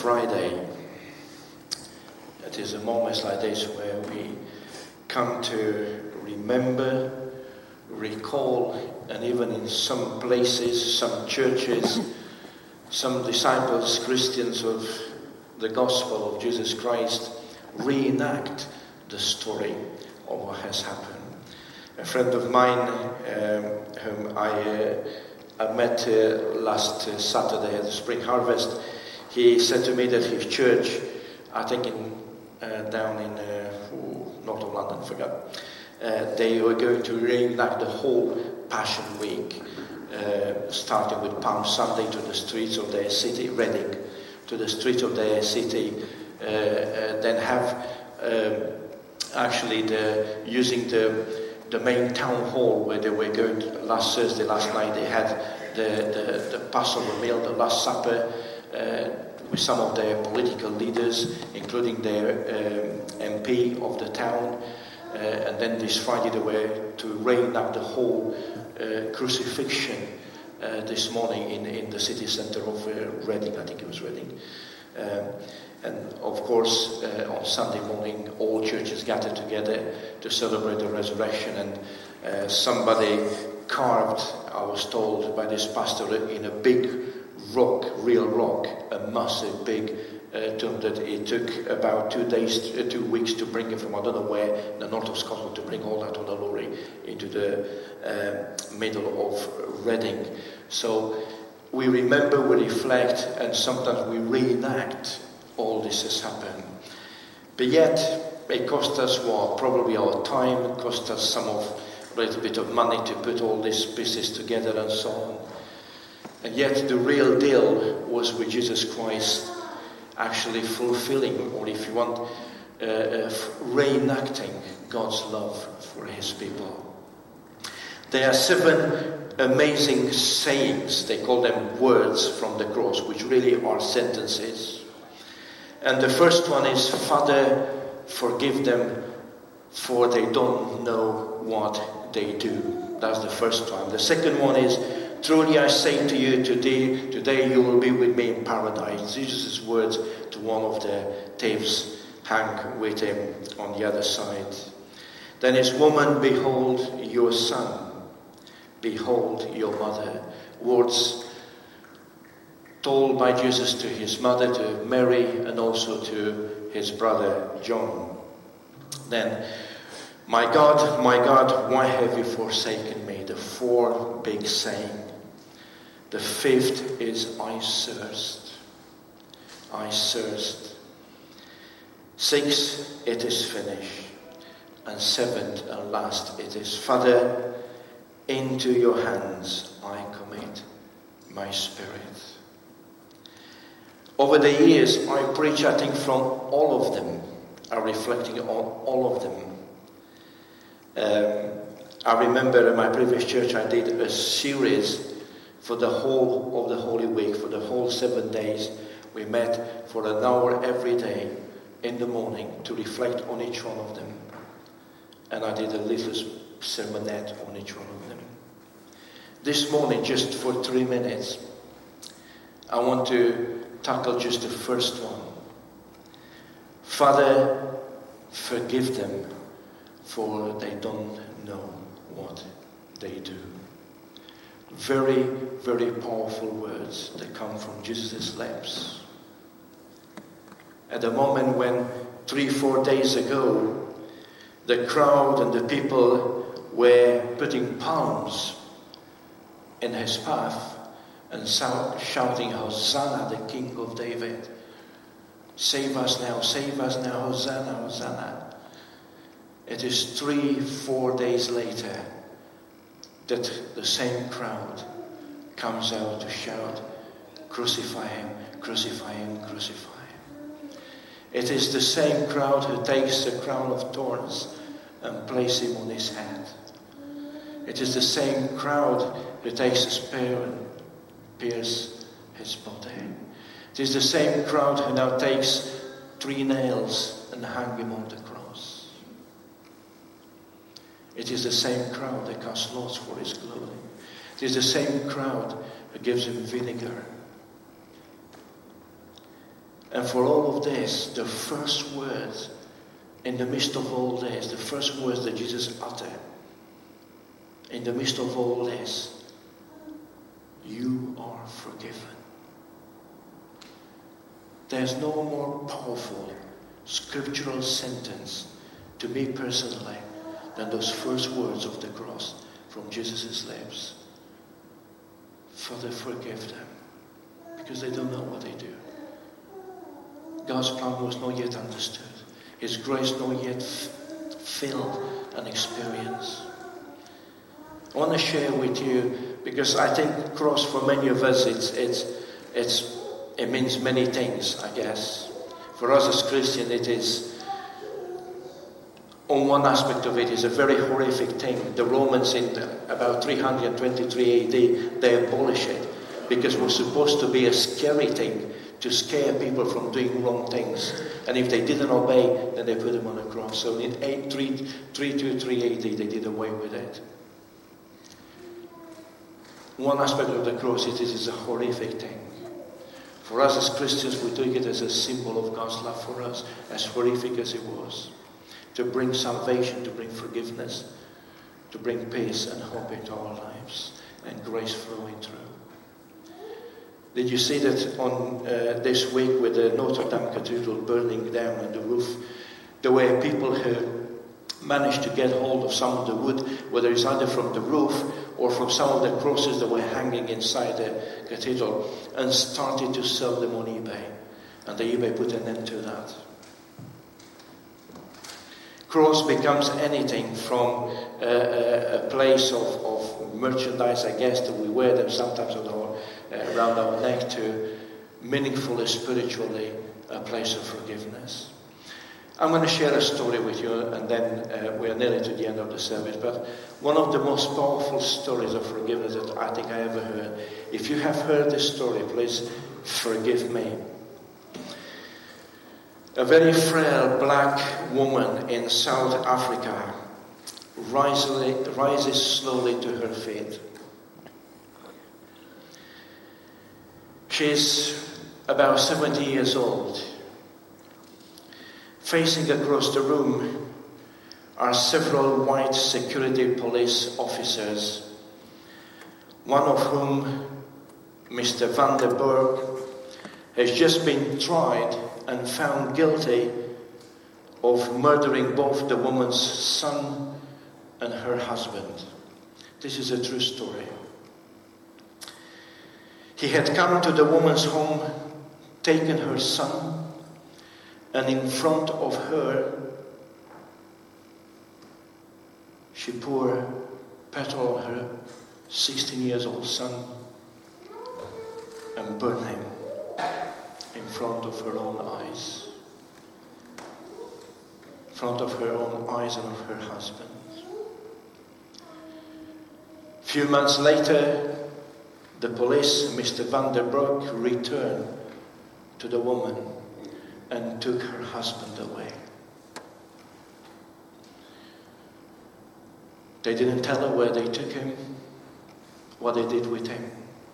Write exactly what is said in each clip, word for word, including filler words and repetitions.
Friday. It is a moment like this where we come to remember, recall, and even in some places, some churches, some disciples, Christians of the gospel of Jesus Christ, reenact the story of what has happened. A friend of mine, um, whom I, uh, I met uh, last uh, Saturday at the Spring Harvest, he said to me that his church, I think in uh, down in uh, ooh, north of London, forgot, uh, they were going to reenact the whole Passion Week, uh, starting with Palm Sunday to the streets of their city, Reading, to the streets of their city, uh, uh, then have um, actually the using the the main town hall where they were going to, last Thursday, last night, they had the, the, the Passover meal, the Last Supper, uh, with some of their political leaders, including their um, M P of the town. Uh, and then this Friday they were to reenact the whole uh, crucifixion uh, this morning in, in the city centre of uh, Reading, I think it was Reading. Um, And of course, uh, on Sunday morning, all churches gathered together to celebrate the resurrection. And uh, somebody carved, I was told by this pastor, in a big rock, real rock, a massive big uh, tomb that it took about two days, uh, two weeks to bring it from I don't know where, in the north of Scotland, to bring all that on a lorry into the uh, middle of Reading. So we remember, we reflect, and sometimes we reenact all this has happened. But yet, it cost us what? Probably our time, it cost us some of, a little bit of money to put all these pieces together and so on. And yet, the real deal was with Jesus Christ actually fulfilling, or if you want, uh, uh, reenacting God's love for his people. There are seven amazing sayings, they call them words from the cross, which really are sentences. And the first one is, Father, forgive them, for they don't know what they do. That's the first one. The second one is, truly I say to you, today, today you will be with me in paradise. Jesus' words to one of the thieves hang with him on the other side. Then is, woman, behold your son. Behold your mother. Words told by Jesus to his mother, to Mary, and also to his brother John. Then, my God, my God, why have you forsaken me? The four big saying. The fifth is, I thirst. I thirst. Six, it is finished. And seventh and last, it is, Father, into your hands I commit my spirit. Over the years, I preach, I think, from all of them. I'm reflecting on all of them. Um, I remember in my previous church, I did a series for the whole of the Holy Week, for the whole seven days. We met for an hour every day in the morning to reflect on each one of them. And I did a little sermonette on each one of them. This morning, just for three minutes, I want to tackle just the first one. Father, forgive them, for they don't know what they do. Very, very powerful words that come from Jesus' lips. At the moment when three, four days ago, the crowd and the people were putting palms in his path and shouting, Hosanna, the King of David. Save us now, save us now, Hosanna, Hosanna. It is three, four days later that the same crowd comes out to shout, crucify him, crucify him, crucify him. It is the same crowd who takes the crown of thorns and places him on his head. It is the same crowd who takes a spear and pierce his body. It is the same crowd who now takes three nails and hang him on the cross. It is the same crowd that casts lots for his clothing. It is the same crowd who gives him vinegar. And for all of this, the first words in the midst of all this, the first words that Jesus uttered, in the midst of all this, you are forgiven. There's no more powerful scriptural sentence to me personally than those first words of the cross from Jesus' lips. Father, forgive them, because they don't know what they do. God's plan was not yet understood. His grace not yet f- filled and experienced. I want to share with you, because I think cross for many of us, it's, it's, it's, it means many things, I guess. For us as Christians, it is, on one aspect of it, is a very horrific thing. The Romans in about three twenty-three A D, they abolish it, because it was supposed to be a scary thing to scare people from doing wrong things. And if they didn't obey, then they put them on a cross. So in three twenty-three A D, they did away with it. One aspect of the cross, it is a horrific thing. For us as Christians, we take it as a symbol of God's love for us, as horrific as it was. To bring salvation, to bring forgiveness, to bring peace and hope into our lives, and grace flowing through. Did you see that on uh, this week with the Notre Dame Cathedral burning down on the roof, the way people who managed to get hold of some of the wood, whether it's either from the roof or from some of the crosses that were hanging inside the cathedral, and started to sell them on eBay. And the eBay put an end to that. Cross becomes anything from a, a, a place of, of merchandise, I guess, that we wear them sometimes on our, uh, around our neck, to meaningfully, spiritually, a place of forgiveness. I'm going to share a story with you, and then uh, we're nearly to the end of the service. But one of the most powerful stories of forgiveness that I think I ever heard. If you have heard this story, please forgive me. A very frail black woman in South Africa rises, rises slowly to her feet. She's about seventy years old. Facing across the room are several white security police officers, one of whom, Mister Van der Berg, has just been tried and found guilty of murdering both the woman's son and her husband. This is a true story. He had come to the woman's home, taken her son, and in front of her, she poured petrol on her sixteen years old son and burned him in front of her own eyes. In front of her own eyes and of her husband. A few months later, the police, Mister Van der Berg, returned to the woman and took her husband away. They didn't tell her where they took him, what they did with him.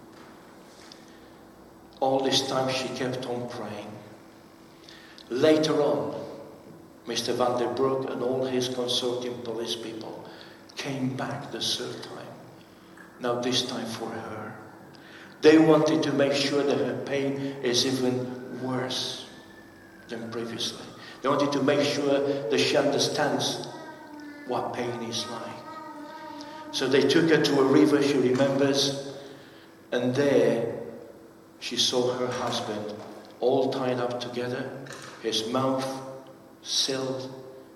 All this time she kept on praying. Later on, Mister Van der Berg and all his consortium police people came back the third time. Now this time for her. They wanted to make sure that her pain is even worse than previously. They wanted to make sure that she understands what pain is like. So they took her to a river, she remembers, and there she saw her husband all tied up together, his mouth sealed,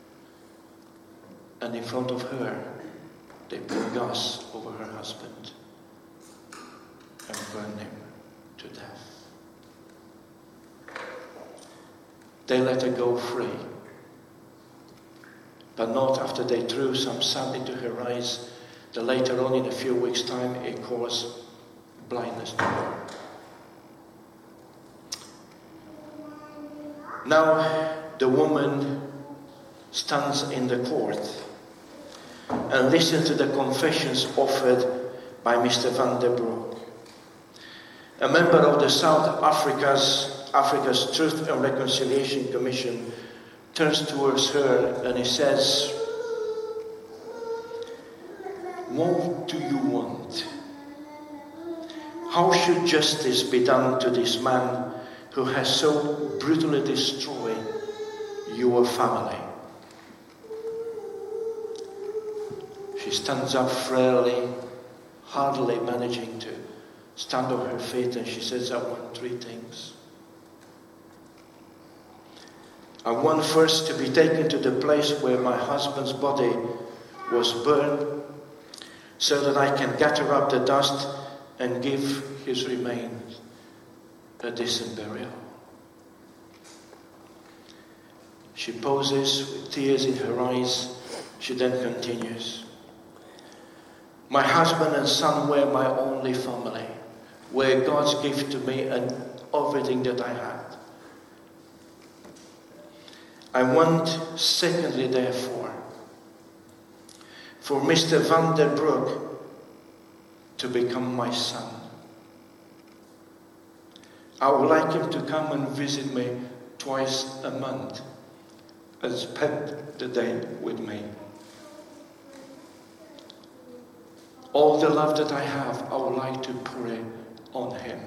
and in front of her they poured gas over her husband and burned him to death. They let her go free, but not after they threw some sand into her eyes, that later on in a few weeks' time it caused blindness to her. Now the woman stands in the court and listens to the confessions offered by Mister Van der Berg. A member of the South Africa's Africa's Truth and Reconciliation Commission turns towards her and he says, "What do you want? How should justice be done to this man who has so brutally destroyed your family?" She stands up frailly, hardly managing to stand on her feet, and she says, "I want three things. I want first to be taken to the place where my husband's body was burned, so that I can gather up the dust and give his remains a decent burial." She pauses with tears in her eyes. She then continues, "My husband and son were my only family, were God's gift to me and everything that I had. I want, secondly, therefore, for Mister Van der Broek to become my son. I would like him to come and visit me twice a month and spend the day with me. All the love that I have, I would like to pour it on him.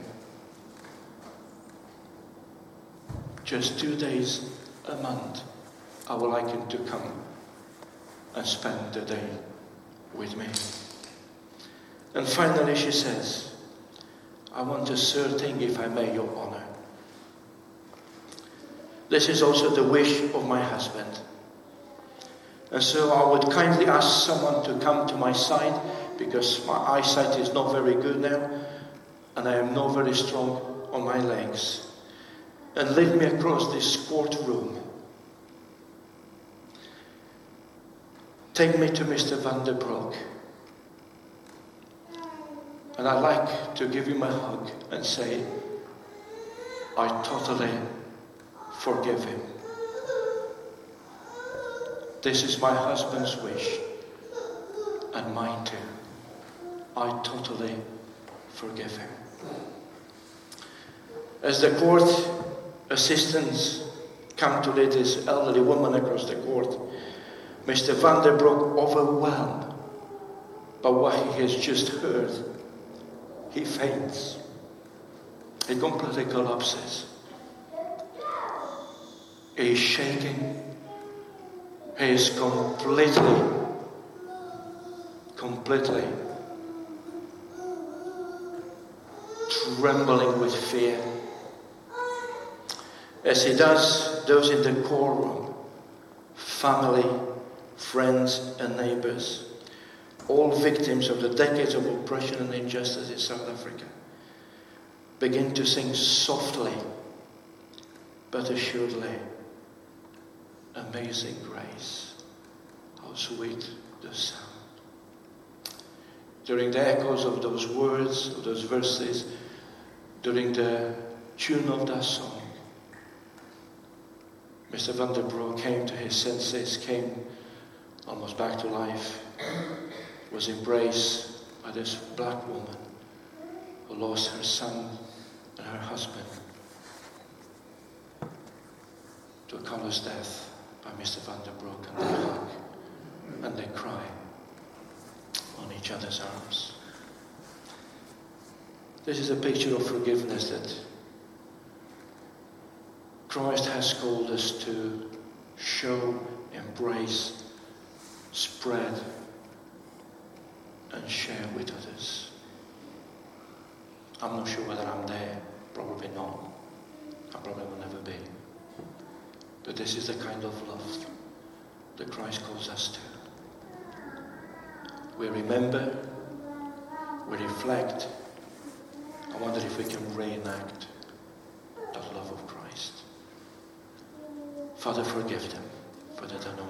Just two days a month, I would like him to come and spend the day with me." And finally she says, "I want a third thing, if I may, Your Honor. This is also the wish of my husband. And so I would kindly ask someone to come to my side, because my eyesight is not very good now, and I am not very strong on my legs, and lead me across this courtroom. Take me to Mister Van der Broek, and I'd like to give him a hug and say, I totally forgive him. This is my husband's wish, and mine too. I totally forgive him." As the court assistants come to lead this elderly woman across the court, Mister Van der Broek, overwhelmed by what he has just heard, he faints. He completely collapses. He is shaking. He is completely, completely trembling with fear. As he does, those in the courtroom, family, friends and neighbors, all victims of the decades of oppression and injustice in South Africa, begin to sing softly but assuredly, "Amazing Grace, how sweet the sound." During the echoes of those words, of those verses, during the tune of that song, Mister Van der Broek came to his senses, came almost back to life, was embraced by this black woman who lost her son and her husband to a callous death by Mister Van der Broek, and they hug and they cry on each other's arms. This is a picture of forgiveness that Christ has called us to show, embrace, spread, and share with others. I'm not sure whether I'm there, probably not. I probably will never be. But this is the kind of love that Christ calls us to. We remember, we reflect. I wonder if we can reenact that love of Christ. Father, forgive them, for they don't know